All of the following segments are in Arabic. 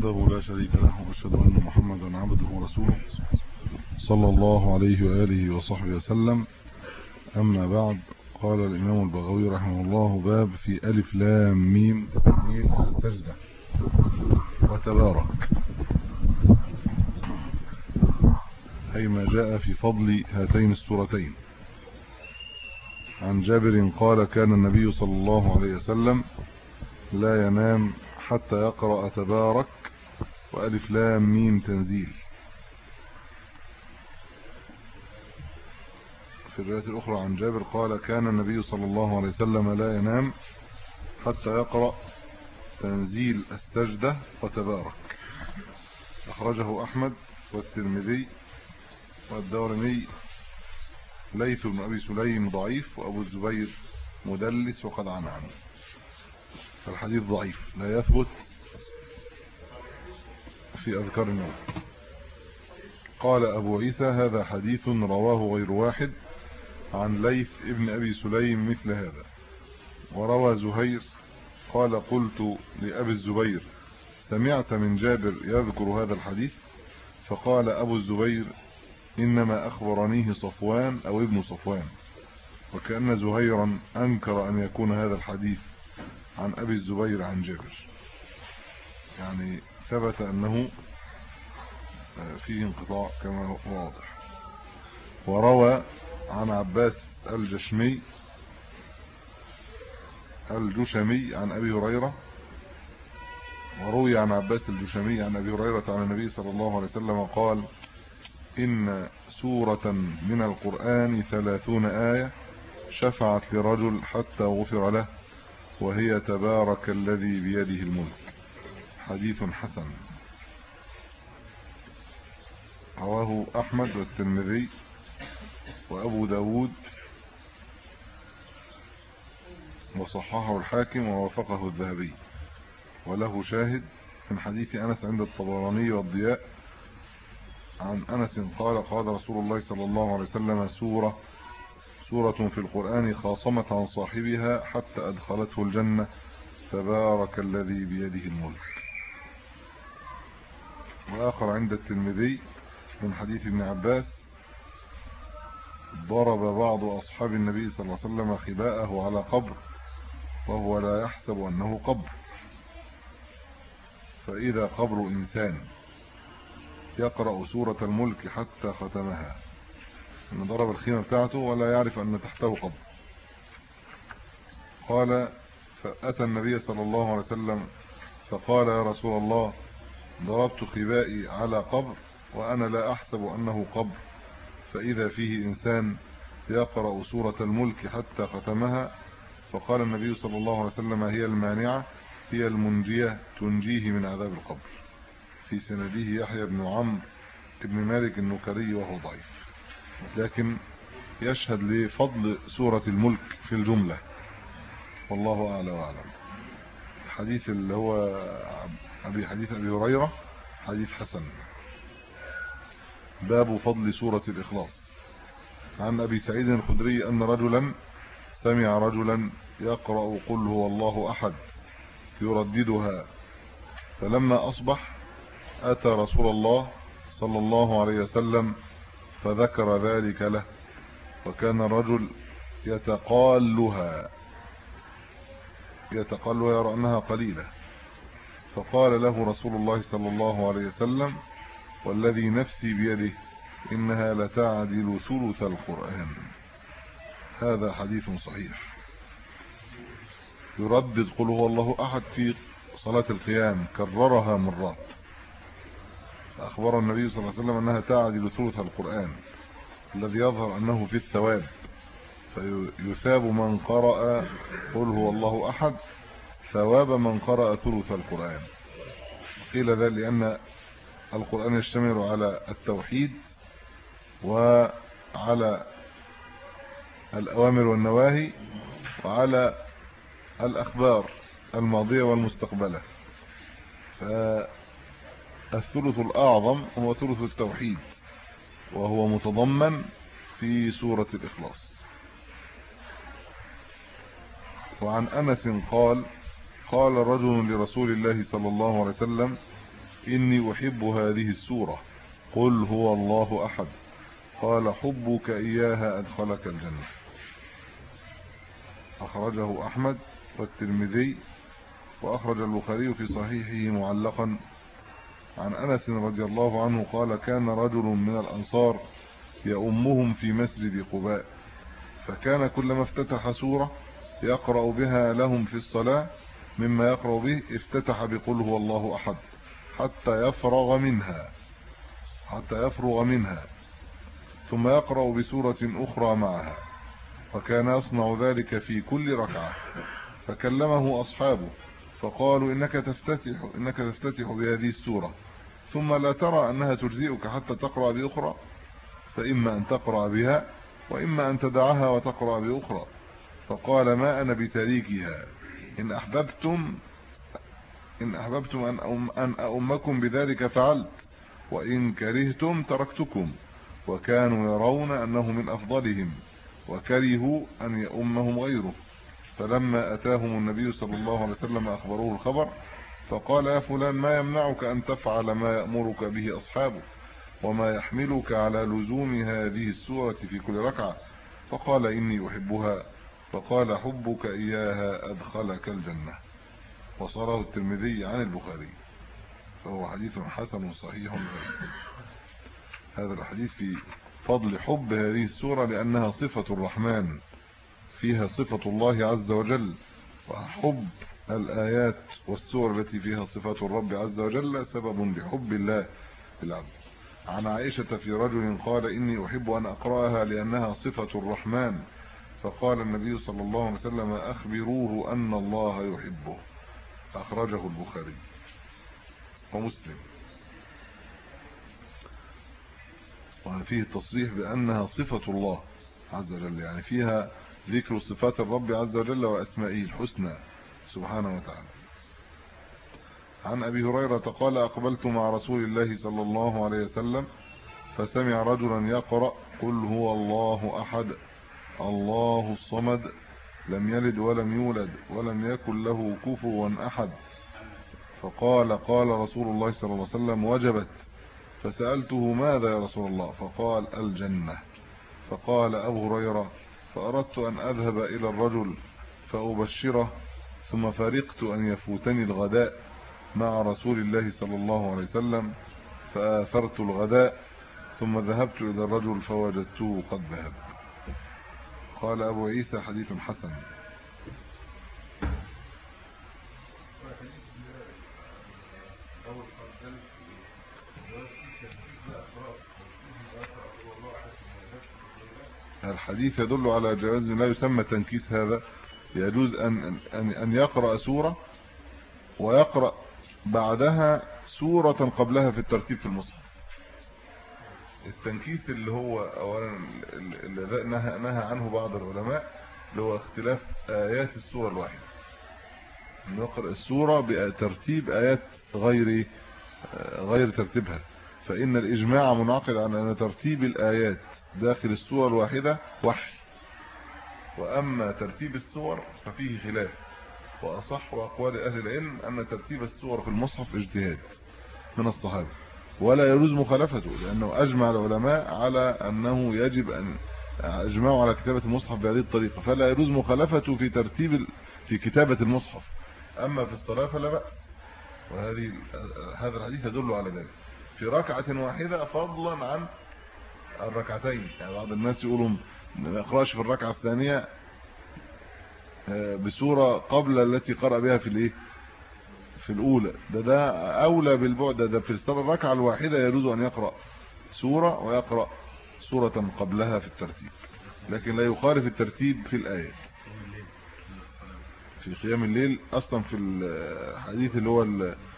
وحده لا شريك له وأشهد أن محمدا عبده ورسوله صلى الله عليه وآله وصحبه وسلم. أما بعد، قال الإمام البغوي رحمه الله: باب في ألف لام ميم تنزيل السجدة وتبارك، أي ما جاء في فضل هاتين السورتين. عن جابر قال: كان النبي صلى الله عليه وسلم لا ينام حتى يقرأ تبارك وألف لام ميم تنزيل. في الرواية الأخرى عن جابر قال: كان النبي صلى الله عليه وسلم لا ينام حتى يقرأ تنزيل السجدة وتبارك. أخرجه أحمد والترمذي والدارمي. ليث بن أبي سليم ضعيف، وأبو الزبير مدلس وقد عنه، فالحديث ضعيف لا يثبت في أذكار النوم. قال أبو عيسى: هذا حديث رواه غير واحد عن ليث ابن أبي سليم مثل هذا. وروى زهير قال: قلت لأبي الزبير: سمعت من جابر يذكر هذا الحديث؟ فقال أبو الزبير: إنما أخبرنيه صفوان أو ابن صفوان. وكأن زهيرا أنكر أن يكون هذا الحديث عن أبي الزبير عن جابر، يعني ثبت أنه فيه انقطاع كما هو واضح. وروى عن عباس الجشمي عن أبي هريرة، وروي عن عباس الجشمي عن أبي هريرة عن النبي صلى الله عليه وسلم قال: إن سورة من القرآن 30 آية شفعت لرجل حتى غفر له، وهي تبارك الذي بيده الملك. حديث حسن. رواه أحمد والترمذي وأبو داود وصححه الحاكم ووافقه الذهبي، وله شاهد من حديث أنس عند الطبراني والضياء عن أنس قال: قال رسول الله صلى الله عليه وسلم: سورة في القرآن خاصمت عن صاحبها حتى أدخلته الجنة، تبارك الذي بيده الملك. وآخر عند الترمذي من حديث ابن عباس: ضرب بعض أصحاب النبي صلى الله عليه وسلم خباءه على قبر وهو لا يحسب أنه قبر، فإذا قبر إنسان يقرأ سورة الملك حتى ختمها، إن ضرب الخيمة بتاعته ولا يعرف أن تحته قبر. قال: فأتى النبي صلى الله عليه وسلم فقال: يا رسول الله، ضربت خبائي على قبر وأنا لا أحسب أنه قبر، فإذا فيه إنسان يقرأ سورة الملك حتى ختمها. فقال النبي صلى الله عليه وسلم: هي المانعة، هي المنجية، تنجيه من عذاب القبر. في سنده يحيى بن عمرو بن مالك النكري وهو ضعيف، لكن يشهد لفضل سورة الملك في الجملة، والله أعلى وأعلم. الحديث اللي هو حديث أبي هريرة حديث حسن. باب فضل سورة الإخلاص. عن أبي سعيد الخدري أن رجلا سمع رجلا يقرأ قل هو الله أحد يرددها، فلما أصبح أتى رسول الله صلى الله عليه وسلم فذكر ذلك له، وكان الرجل يتقالها يرى أنها قليلة، فقال له رسول الله صلى الله عليه وسلم: والذي نفسي بيده إنها لتعدل ثلث القرآن. هذا حديث صحيح. يردد قل هو الله أحد في صلاة القيام، كررها مرات، فأخبر النبي صلى الله عليه وسلم أنها تعدل ثلث القرآن، الذي يظهر أنه في الثواب، فيثاب من قرأ قل هو الله أحد ثواب من قرأ ثلث القرآن. قيل ذلك لأن القرآن يشتمل على التوحيد وعلى الأوامر والنواهي وعلى الأخبار الماضية والمستقبلة، فالثلث الأعظم هو ثلث التوحيد، وهو متضمن في سورة الإخلاص. وعن أنس قال: قال رجل لرسول الله صلى الله عليه وسلم: إني أحب هذه السورة، قل هو الله أحد. قال حبك إياها أدخلك الجنة. أخرجه أحمد والترمذي، وأخرج البخاري في صحيحه معلقا عن أنس رضي الله عنه قال كان رجل من الأنصار يؤمهم في مسجد قباء، فكان كلما افتتح سورة يقرأ بها لهم في الصلاة مما يقرأ به افتتح بقل هو الله أحد حتى يفرغ منها ثم يقرأ بسورة أخرى معها، وكان يصنع ذلك في كل ركعة. فكلمه أصحابه فقالوا إنك تفتتح بهذه السورة ثم لا ترى أنها تجزئك حتى تقرأ بأخرى، فإما أن تقرأ بها وإما أن تدعها وتقرأ بأخرى. فقال ما أنا بتاريكها، إن أحببتم أن أؤمكم بذلك فعلت، وإن كرهتم تركتكم. وكانوا يرون أنه من أفضلهم وكرهوا أن يؤمهم غيره. فلما أتاهم النبي صلى الله عليه وسلم أخبروه الخبر فقال يا فلان ما يمنعك أن تفعل ما يأمرك به أصحابك، وما يحملك على لزوم هذه السورة في كل ركعة؟ فقال إني أحبها. فقال حبك إياها أدخلك الجنة. وصره الترمذي عن البخاري، فهو حديث حسن صحيح. هذا الحديث في فضل حب هذه السورة لأنها صفة الرحمن، فيها صفة الله عز وجل، وحب الآيات والسور التي فيها صفات الرب عز وجل سبب لحب الله للعبد. عن عائشة في رجل قال إني أحب أن أقرأها لأنها صفة الرحمن، فقال النبي صلى الله عليه وسلم أخبروه أن الله يحبه. أخرجه البخاري ومسلم. وفيه التصريح بأنها صفة الله عز وجل، يعني فيها ذكر صفات الرب عز وجل وأسمائه الحسنى سبحانه وتعالى. عن أبي هريرة قال أقبلت مع رسول الله صلى الله عليه وسلم فسمع رجلا يقرأ قل هو الله أحد الله الصمد لم يلد ولم يولد ولم يكن له كفوا أحد، فقال قال رسول الله صلى الله عليه وسلم وجبت. فسألته ماذا يا رسول الله؟ فقال الجنة. فقال أبو هريرة فأردت أن أذهب إلى الرجل فأبشره، ثم فرقت أن يفوتني الغداء مع رسول الله صلى الله عليه وسلم فآثرت الغداء، ثم ذهبت إلى الرجل فوجدته قد ذهب. قال أبو عيسى حديث حسن. الحديث يدل على جواز لا يسمى تنكيس، هذا يجوز أن يقرأ سورة ويقرأ بعدها سورة قبلها في الترتيب في المصحف. التنكيس اللي هو أولا اللي نهى عنه بعض العلماء اللي هو اختلاف آيات السورة الواحدة، نقرأ السورة بترتيب آيات غير ترتيبها، فإن الإجماع منعقد على أن ترتيب الآيات داخل السورة الواحدة وحي، وأما ترتيب السور ففيه خلاف، وأصح أقوال أهل العلم أن ترتيب السور في المصحف اجتهاد من الصحابة ولا يجوز مخالفته، لأنه أجمع العلماء على أنه يجب أن أجمعوا على كتابة المصحف بهذه الطريقة، فلا يجوز مخالفته في كتابة المصحف. أما في الصلاة فلا بأس، هذا الحديث يدل على ذلك في ركعة واحدة فضلا عن الركعتين. يعني بعض الناس يقولوا ما يقرأش في الركعة الثانية بسورة قبل التي قرأ بها في الأولى، ده أولى بالبعد. ده في الركعة الواحدة يجوز أن يقرأ سورة ويقرأ سورة قبلها في الترتيب، لكن لا يخالف الترتيب في الآيات. في قيام الليل أصلا في الحديث اللي هو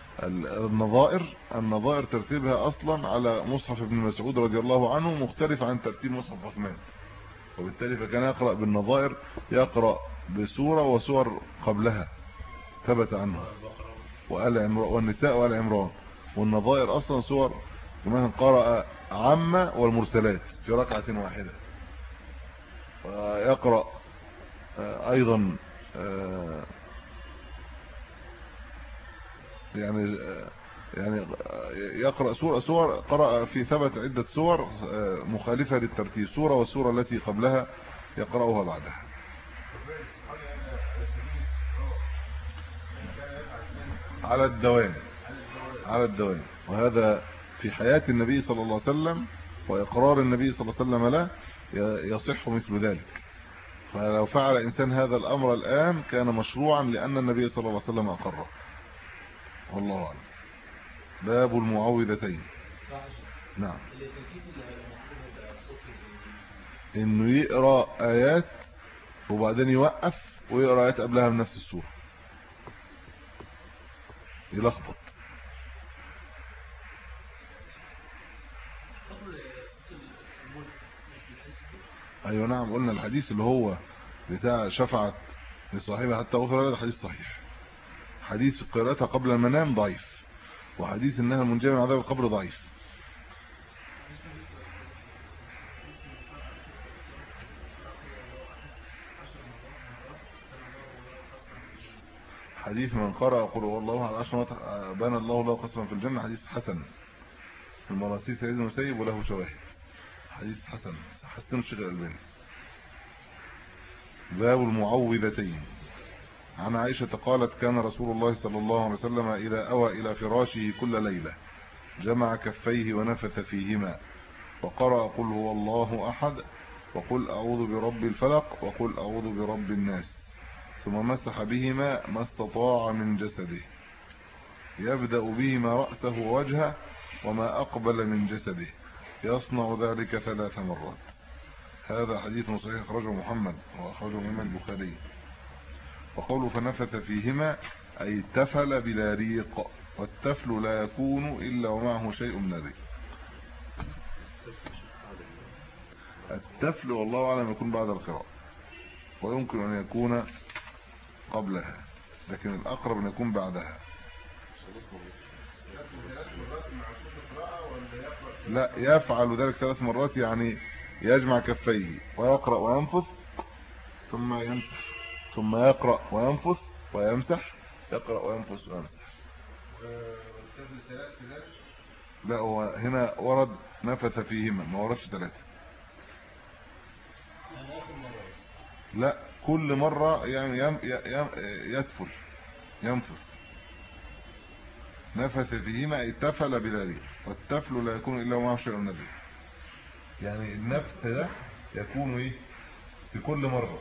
النظائر ترتيبها أصلا على مصحف ابن مسعود رضي الله عنه مختلف عن ترتيب مصحف عثمان، وبالتالي فكان يقرأ بالنظائر يقرأ بسورة وسور قبلها ثبت عنه، وآل عمران والنساء وآل عمران، والنظائر أصلا سور كمان قرأ عامة والمرسلات في ركعة واحدة، ويقرأ أيضا يعني يعني يقرأ سورة قرأ في ثبت عدة سور مخالفة للترتيب، سورة والسورة التي قبلها يقرأها بعدها. على الدوام، على الدوام. وهذا في حياة النبي صلى الله عليه وسلم وإقرار النبي صلى الله عليه وسلم له يصح مثل ذلك. فلو فعل إنسان هذا الأمر الآن كان مشروعا لأن النبي صلى الله عليه وسلم أقره. والله أعلم. باب المعوذتين. نعم. إنه يقرأ آيات وبعدين يوقف ويقرأ آيات قبلها من نفس السورة، يلخبط. ايوه نعم، قلنا الحديث اللي هو بتاع شفعت لصاحبها حتى غفر له، ده حديث صحيح. حديث قراءتها قبل المنام ضعيف، وحديث انها المنجية من عذاب القبر ضعيف. حديث من قرأ قل هو الله احد 10 مرات بنى الله له قصرا في الجنة، حديث حسن في المراسيل سيد المسيب وله شواهد، حديث حسن حسن الشيخ الألباني. باب المعوذتين. عن عائشة قالت كان رسول الله صلى الله عليه وسلم إذا أوى إلى فراشه كل ليلة جمع كفيه ونفث فيهما وقرأ قل هو الله أحد وقل أعوذ برب الفلق وقل أعوذ برب الناس، ثم مسح بهما ما استطاع من جسده، يبدأ بهما رأسه ووجهه وما أقبل من جسده، يصنع ذلك 3 مرات. هذا حديث صحيح أخرجه محمد وأخرجه الإمام البخاري. وقوله فنفث فيهما أي تفل بلا ريق، والتفل لا يكون إلا ومعه شيء من الريق. التفل والله أعلم يكون بعد القراءة، ويمكن أن يكون قبلها، لكن الأقرب أن يكون بعدها. لا، يفعل ذلك 3 مرات، يعني يجمع كفيه ويقرأ وينفث ثم يمسح، ثم يقرأ وينفث ويمسح، يقرأ وينفث ويمسح. لا، هو هنا ورد نفث فيهما، ما وردش 3. لا، كل مرة يعني يتفل ينفث. نفث فيهما اي تفل بلا ريق، والتفل لا يكون الا ومعه شيء من الريق. يعني النفث ده يكون ايه في كل مرة،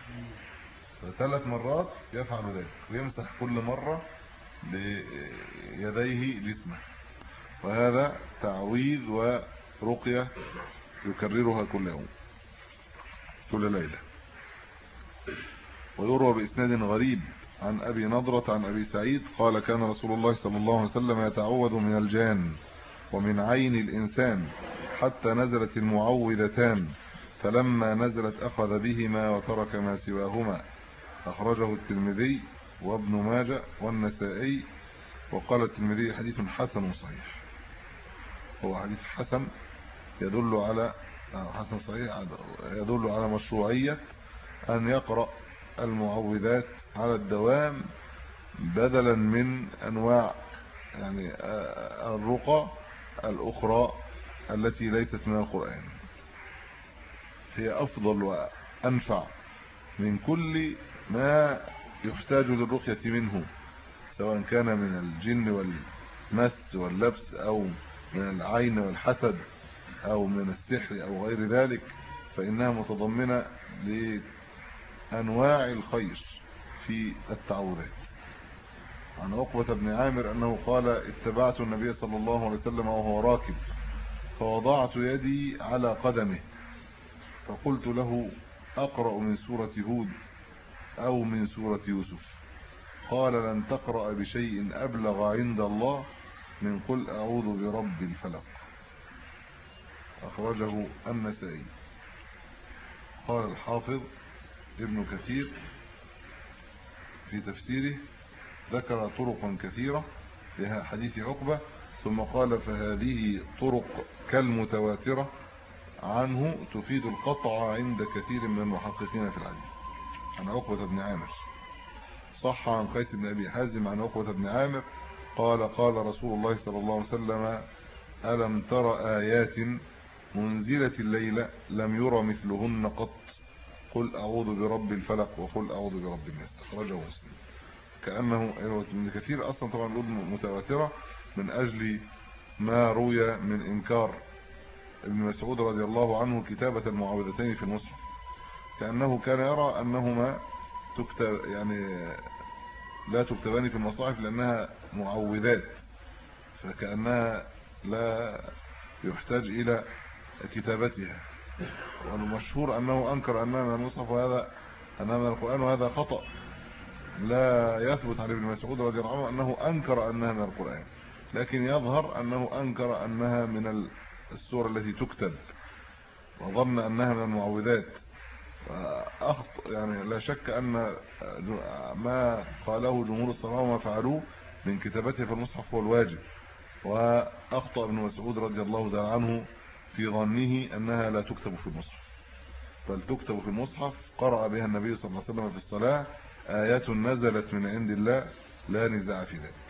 3 مرات يفعل ذلك، ويمسح كل مرة بيديه جسمه. وهذا تعويذ ورقية يكررها كل يوم كل ليلة. ويروى بإسناد غريب عن أبي نضرة عن أبي سعيد قال كان رسول الله صلى الله عليه وسلم يتعوذ من الجان ومن عين الإنسان حتى نزلت المعوذتان، فلما نزلت أخذ بهما وترك ما سواهما. أخرجه الترمذي وابن ماجه والنسائي. وقال الترمذي حديث حسن صحيح. هو حديث حسن يدل على حسن صحيح، يدل على مشروعية أن يقرأ المعوذات على الدوام بدلا من أنواع يعني الرقى الأخرى التي ليست من القرآن. هي أفضل وأنفع من كل ما يحتاج للرقية منه، سواء كان من الجن والمس واللبس أو من العين والحسد أو من السحر أو غير ذلك، فإنها متضمنة لأنواع الخير في التعوذات. عن عقبة بن عامر أنه قال اتبعت النبي صلى الله عليه وسلم وهو راكب، فوضعت يدي على قدمه فقلت له أقرأ من سورة هود أو من سورة يوسف؟ قال لن تقرأ بشيء أبلغ عند الله من قل أعوذ برب الفلق. أخرجه النسائي. قال الحافظ ابن كثير في تفسيره ذكر طرقا كثيرة لها حديث عقبة، ثم قال فهذه طرق كالمتواترة عنه تفيد القطع عند كثير من المحققين في الحديث. عن عقبة بن عامر صح عن قيس بن أبي حازم عن عقبة بن عامر قال رسول الله صلى الله عليه وسلم: ألم تر آيات منزلة الليلة لم يرى مثلهن قط، قل أعوذ برب الفلق وقل أعوذ برب الناس. أخرجه مسلم. كأنه من كثير أصلا طبعا متواترة من أجل ما روي من إنكار ابن مسعود رضي الله عنه كتابة المعوذتين في المصحف، كأنه كان يرى أنهما تكتب يعني لا تكتبان في المصاحف لأنها معوذات، فكأنها لا يحتاج إلى كتابتها. والمشهور أنه أنكر أنها من المصحف وهذا أنها من القرآن، وهذا خطأ. لا يثبت عن ابن مسعود رضي الله عنه أنه أنكر أنها من القرآن، لكن يظهر أنه أنكر أنها من السور التي تكتب، وظن أنها من المعوذات. يعني لا شك أن ما قاله جمهور الصحابة وما فعلوه من كتابته في المصحف هو الواجب، وأخطأ ابن مسعود رضي الله تعالى عنه في ظنه أنها لا تكتب في المصحف، بل تكتب في المصحف. قرأ بها النبي صلى الله عليه وسلم في الصلاة: آيات نزلت من عند الله لا نزاع في ذلك.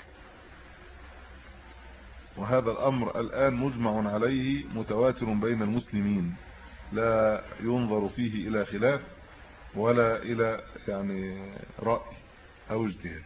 وهذا الأمر الآن مجمع عليه متواتر بين المسلمين، لا ينظر فيه إلى خلاف ولا إلى يعني رأي أو اجتهاد.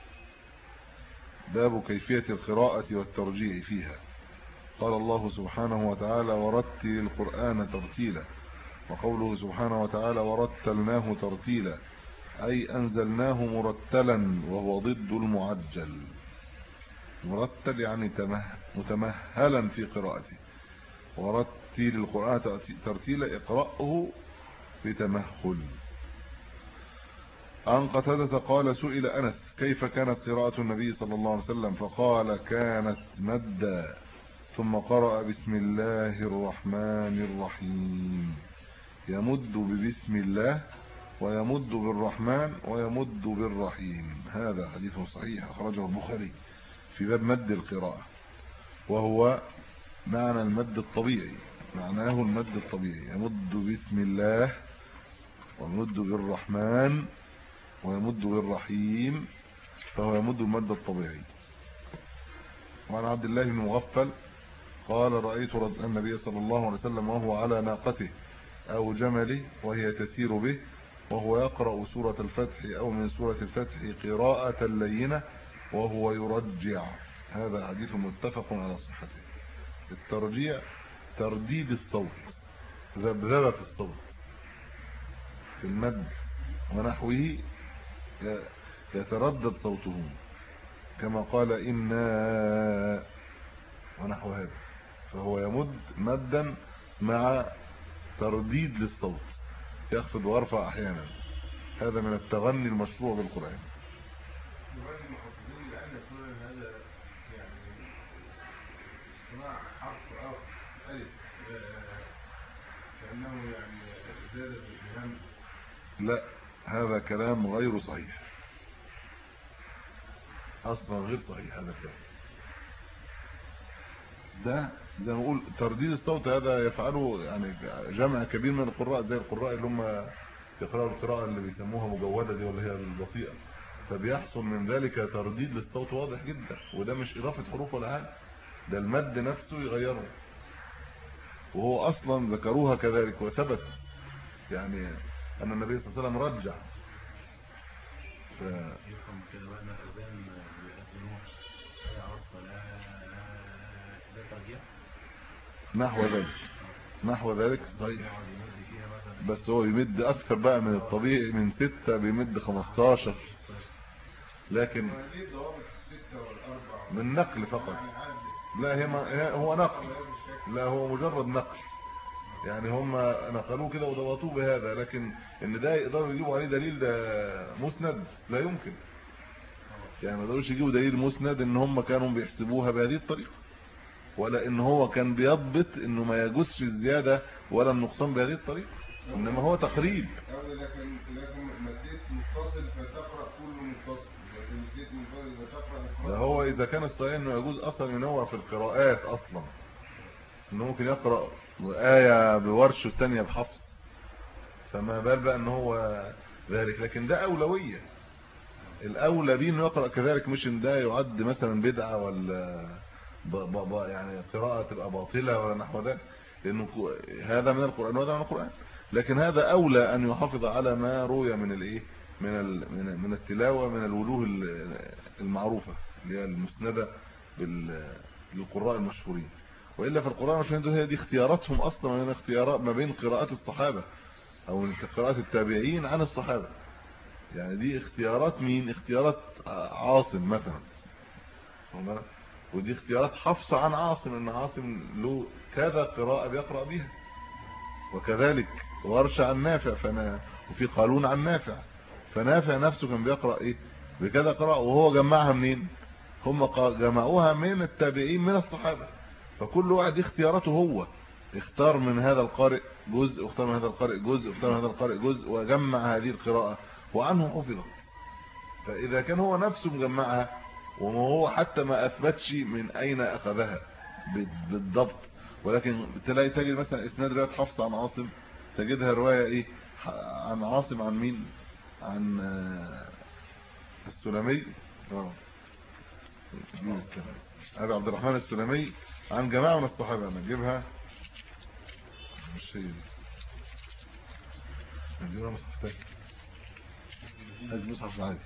باب كيفية القراءة والترجيع فيها. قال الله سبحانه وتعالى: ورتل القرآن ترتيلا. وقوله سبحانه وتعالى: ورتلناه ترتيلا، أي أنزلناه مرتلا، وهو ضد المعجل. مرتل يعني متمهلا في قراءته. ورتل القرآن ترتيلا، اقرأه بتمهل. عن قتادة قال: سئل أنس: كيف كانت قراءة النبي صلى الله عليه وسلم؟ فقال: كانت مدا، ثم قرأ: بسم الله الرحمن الرحيم. يمد ببسم الله، ويمد بالرحمن، ويمد بالرحيم. هذا حديث صحيح أخرجه البخاري في باب مد القراءة، وهو معنى المد الطبيعي، معناه المد الطبيعي. يمد بسم الله، ويمد بالرحمن، ويمد بالرحيم، فهو يمد المد الطبيعي. وعن عبد الله بن مغفل قال: رأيت النبي صلى الله عليه وسلم وهو على ناقته أو جمله وهي تسير به، وهو يقرأ سورة الفتح أو من سورة الفتح قراءة لينة وهو يرجع. هذا حديث متفق على صحته. الترجيع ترديد الصوت، ذبذبة في الصوت في المد ونحوه، يتردد صوته كما قال: إنا، ونحو هذا. فهو يمد مدا مع ترديد للصوت، يخفض ويرفع أحيانا. هذا من التغني المشروع بالقرآن. حرف أو ألف كأنه يعني زادت الهم. لا، هذا كلام غير صحيح، أصلا غير صحيح هذا الكلام. ده زي ما نقول ترديد الصوت، هذا يفعله يعني جمع كبير من القراء، زي القراء اللي هم يقرأوا القراءة اللي بيسموها مجودة دي، ولا هي البطيئة، فبيحصل من ذلك ترديد للصوت واضح جدا. وده مش إضافة حروف ولا حاجة، ده المد نفسه يغيره، وهو أصلا ذكروها كذلك. وثبت يعني أن النبي صلى الله عليه وسلم رجع. يفهم كده بقى أن الأذان بيأذنوه على الصلاة ده ترجيع نحو ذلك صحيح. بس هو بيمد أكثر بقى من الطبيعي، من 6 بيمد 15، لكن من نقل فقط. لا هو نقل، لا هو مجرد نقل، يعني هم نقلوه كده وضبطوه بهذا، لكن ان ده يقدروا يجيبوا عليه دليل ده مسند لا يمكن. يعني ما يقدروش يجيبوا دليل مسند ان هم كانوا بيحسبوها بهذه الطريقه، ولا ان هو كان بيضبط انه ما يجوزش الزياده ولا النقصان بهذه الطريقه، انما هو تقريب. لكن مديت متصل فتقرا كله متصل، لكن مديت منفصل فتقرا. ده هو اذا كان الصحيح انه يجوز اصلا ينوع في القراءات اصلا، انه ممكن يقرا آية بورش والثانيه بحفص، فما بال بقى ان هو ذلك. لكن ده أولوية، الاولى بيه انه يقرا كذلك، مش ان ده يعد مثلا بدعه ولا يعني قراءه تبقى باطله ولا نحو ذلك، لانه هذا من القران وهذا من القران. لكن هذا اولى ان يحافظ على ما روي من الايه، من التلاوه، من الوجوه المعروفه اللي هي المسنده للقراء المشهورين. والا في القران المشهورين دول هي دي اختياراتهم اصلا، من اختيارات ما بين قراءات الصحابه او من قراءات التابعين عن الصحابه. يعني دي اختيارات مين؟ اختيارات عاصم مثلا، ودي اختيارات حفص عن عاصم، ان عاصم له كذا قراءه بيقرا بيها، وكذلك ورش عن نافع، وفي قالون عن نافع، فنافع نفسه كان بيقرا ايه بكذا قراءه، وهو جمعها منين؟ هم جمعوها من التابعين من الصحابه. فكل واحد اختياراته، هو اختار من هذا القارئ جزء، واختار من هذا القارئ جزء، واختار من هذا القارئ جزء، وجمع هذه القراءه وعنه حفظت. فاذا كان هو نفسه مجمعها وهو حتى ما اثبتش من اين اخذها بالضبط، ولكن تجد مثلا اسناد روايه حفص عن عاصم، تجدها روايه ايه عن عاصم عن مين؟ عن السلمي، ابي عبد الرحمن السلمي، عن جماعه من الصحابه. انا اجيبها مش هي دي، نجيبها مصحف تاني، هذه مصحف عادي.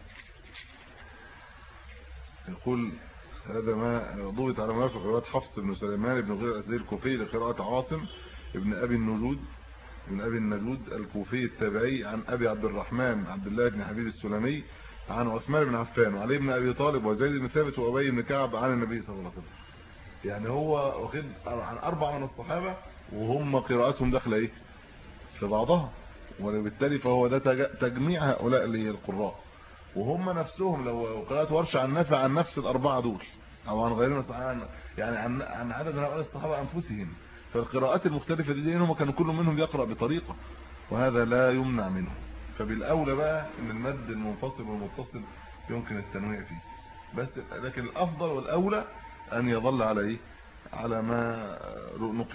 يقول هذا ما ضبط على موافق رواية حفص بن سليمان بن غير الأسدي الكوفي لقراءة عاصم ابن أبي النجود الكوفي التابعي عن أبي عبد الرحمن عبد الله بن حبيب السلمي عن عثمان بن عفان وعلي بن أبي طالب وزيد بن ثابت وأبي بن كعب عن النبي صلى الله عليه وسلم. يعني هو واخد عن 4 من الصحابة، وهم قراءتهم داخله ايه في بعضها، وبالتالي فهو ده تجميع هؤلاء للقراء، وهم نفسهم لو قرأت ورش عن نافع عن نفس ال4 دول او عن غيرهم، يعني عن عدد هؤلاء الصحابه انفسهم، فالقراءات المختلفه دي هم كانوا كل منهم يقرأ بطريقه، وهذا لا يمنع منه. فبالاولى بقى ان المد المنفصل والمتصل يمكن التنويع فيه، بس لكن الافضل والاولى ان يظل على ايه، على ما نقل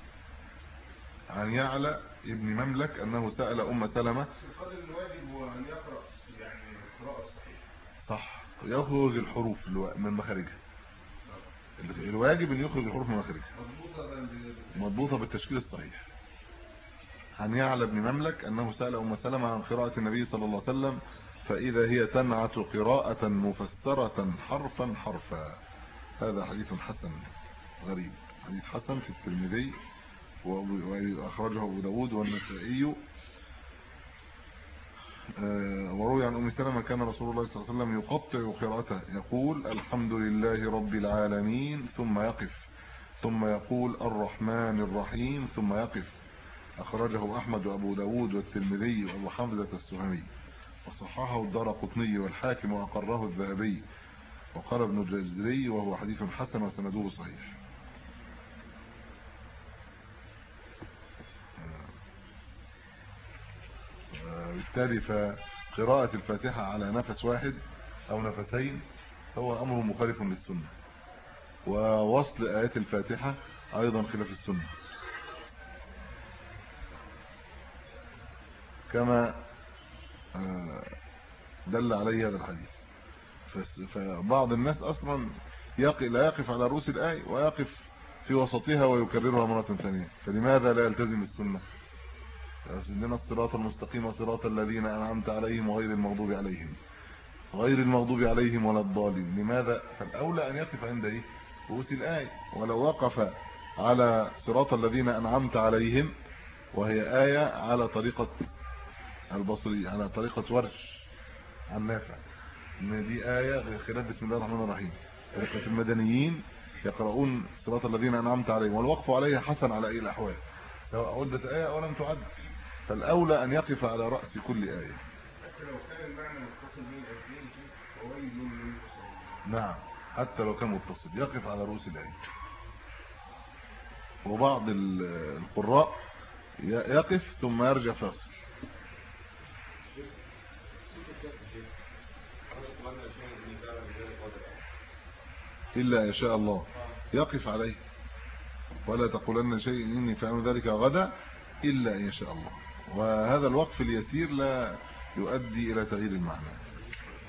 عن يعلى ابن مملك انه سأل ام سلمة. قال الواجب هو ان يقرأ يعني قراءة صحيحة، صح، يخرج الحروف من مخارجها. الواجب ان يخرج الحروف من مخارجها مضبوطه بالتشكيل الصحيح. عن يعلى ابن مملك انه سأل ام سلمة عن قراءة النبي صلى الله عليه وسلم فاذا هي تنعت قراءة مفسرة حرفا حرفا. هذا حديث حسن غريب، حديث حسن في الترمذي واخرجه ابو داود والنسائي. وروي عن ام سلمة كان رسول الله صلى الله عليه وسلم يقطع قراءته، يقول الحمد لله رب العالمين ثم يقف، ثم يقول الرحمن الرحيم ثم يقف. اخرجه احمد وابو داود والترمذي وابو حمزة السهمي، وصححه الدارقطني والحاكم واقره الذهبي، وقال ابن الجزري وهو حديث حسن وسنده صحيح. بالتالي فقراءة الفاتحة على نفس واحد او نفسين هو امر مخالف للسنة، ووصل آيات الفاتحة ايضا خلاف السنة، كما دل عليه هذا الحديث. فبعض الناس اصلا لا يقف على رؤوس الآية ويقف في وسطها ويكررها مرة ثانية، فلماذا لا يلتزم السنة؟ إننا الصراط المستقيم صراط الذين أنعمت عليهم غير المغضوب عليهم ولا الضالين. لماذا؟ فالأولى أن يقف عند رؤوس الآية، ولو وقف على صراط الذين أنعمت عليهم وهي آية على طريقة البصري، على طريقة ورش عن نافع، ان دي آية خلاف بسم الله الرحمن الرحيم، في المدنيين يقرؤون صراط الذين أنعمت عليهم، والوقف عليها حسن على أي الأحوال سواء عدت آية أو لم تعد، فالأولى أن يقف على رأس كل آية. حتى لو كان المعنى متصل بين الآيتين وويل للمصلين. نعم، حتى لو كان متصل يقف على رؤوس الآية. وبعض القراء يقف ثم يرجع فاصل. إلا إن شاء الله يقف عليه، ولا تقولن شيء إني فعل ذلك غدا إلا إن شاء الله. وهذا الوقف اليسير لا يؤدي إلى تغيير المعنى.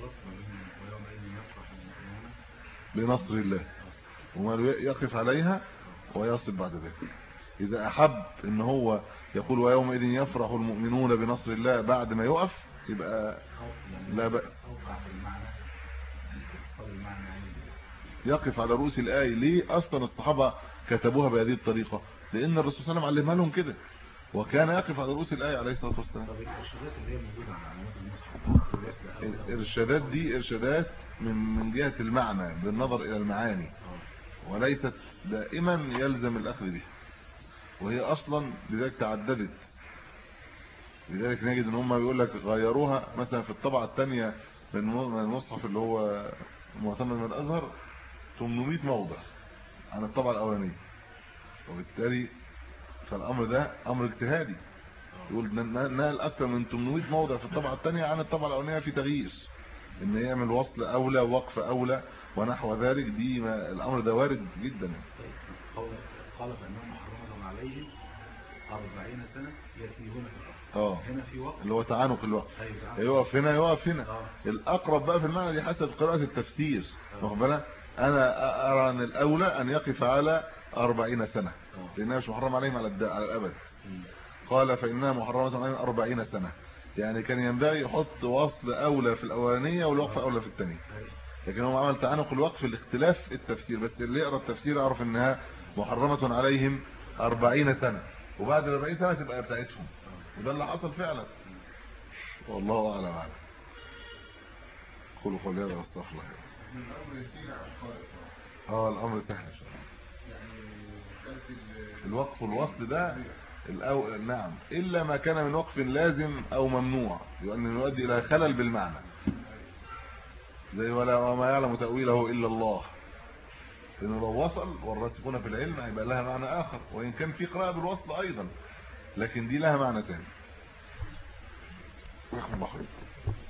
الربط ما بين ويومئذ يفرح المؤمنون بنصر الله وما يقف عليها ويصل بعد ذلك. إذا أحب إن هو يقول ويومئذ يفرح المؤمنون بنصر الله بعد ما يقف يبقى لا بأس. أوقع في المعنى اتصال المعنى يقف على رؤوس الآية. ليه أصلا الصحابة كتبوها بهذه الطريقة؟ لأن الرسول صلى الله عليه وسلم علمها لهم كده وكان يقف على رؤوس الآية عليه الصلاة والسلام. طب الإرشادات اللي هي موجودة على علامات المصحف الإرشادات دي إرشادات من جهة المعنى بالنظر إلى المعاني وليست دائما يلزم الأخذ بها، وهي أصلا لذلك تعددت. لذلك نجد ان هم بيقول لك غيروها مثلا في الطبعة الثانية من المصحف اللي هو معتمد من الأزهر 800 موضع عن الطبعة الأولانية، وبالتالي فالأمر ده أمر اجتهادي. يقول نقل أكثر من 800 موضع في الطبعة الثانية عن الطبعة الأولانية في تغيير، إن يعمل وصل أولى ووقف أولى ونحو ذلك. دي الأمر ده وارد جدا. قال فإنهم محرمة عليهم 40 سنة يتيهون في الأرض. هنا في وقت اللي هو تعانق الوقت، يقف هنا يقف هنا. الأقرب بقى في المعنى دي حسب قراءة التفسير. واخد بالك؟ أنا أرى أن الأولى أن يقف على 40 سنة لأنها مش محرم عليهم على الأبد. قال فإنها محرمة عليهم 40 سنة، يعني كان ينبغي يحط وصل أولى في الأولانية والوقف أولى في الثانية، لكن هو عمل تعانق الوقف الاختلاف التفسير. بس اللي يقرأ التفسير يعرف أنها محرمة عليهم 40 سنة، وبعد 40 سنة تبقى بتاعتهم، وده اللي حصل فعلا. والله أعلم وأعلم. قولوا قولي هذا واستغفر الله. الأمر يسير على الأمر سهل إن شاء الله. الوقف والوصل ده نعم، إلا ما كان من وقف لازم أو ممنوع يعني يؤدي إلى خلل بالمعنى، زي ولا ما يعلم تأويله إلا الله. لأنه لو وصل والراسخون في العلم هيبقى لها معنى آخر، وإن كان في قراءة بالوصل أيضا، لكن دي لها معنى ثاني.